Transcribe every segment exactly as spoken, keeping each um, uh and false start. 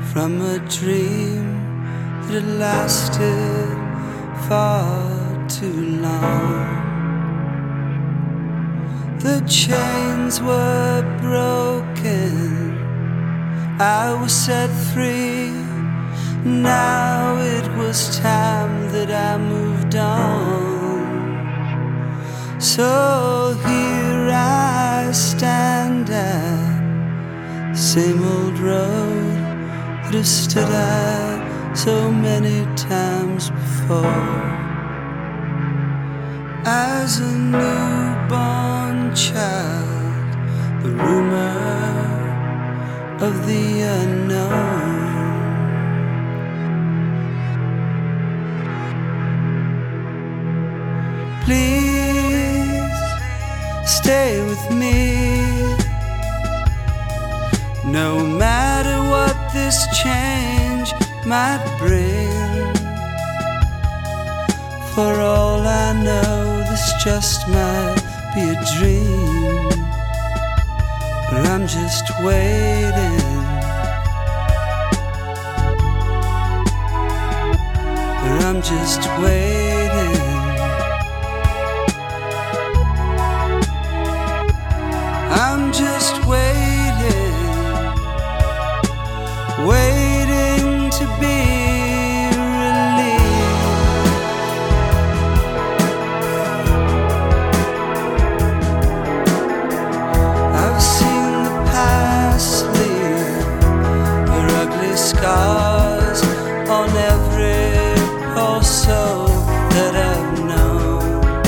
from a dream that had lasted far too long. The chains were broken, I was set free. Now it was time that I moved on. So here I stand at the same old road that I've stood at so many times before. As a newborn child, the rumor of the unknown. Please stay with me, no matter what this change might bring. For all I know, this just might be a dream, but I'm just waiting, but I'm just waiting. I'm just waiting, waiting to be relieved. I've seen the past leave her ugly scars on every poor soul that I've known.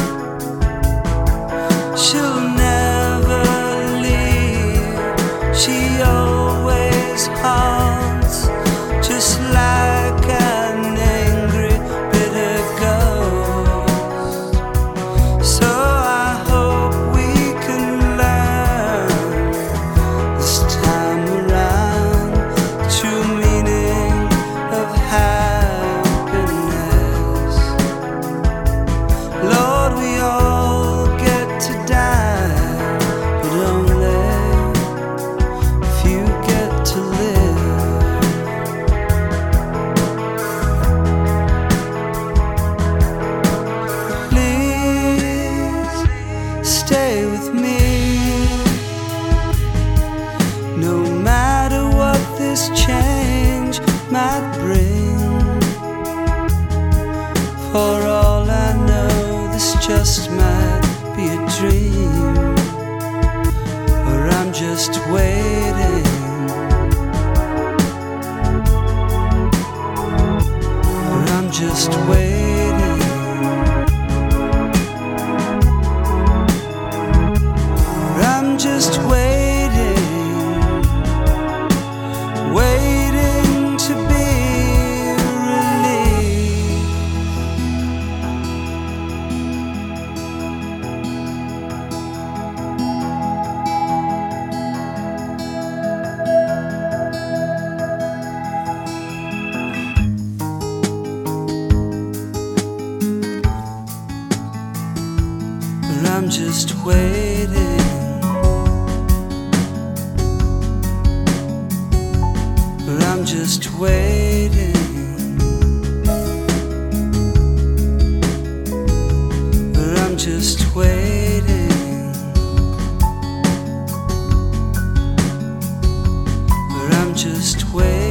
She'll never, she always haunts, just like an angry, bitter ghost. So I hope we can learn this time around the true meaning of happiness. Lord, we all get to die, but only you get to live. Please stay with me, no matter what this change might bring. For all I know, this just might be a dream, or I'm just waiting, or I'm just waiting, or I'm just waiting, waiting to be relieved. I'm just waiting, but I'm just waiting, but I'm just waiting, but I'm just waiting.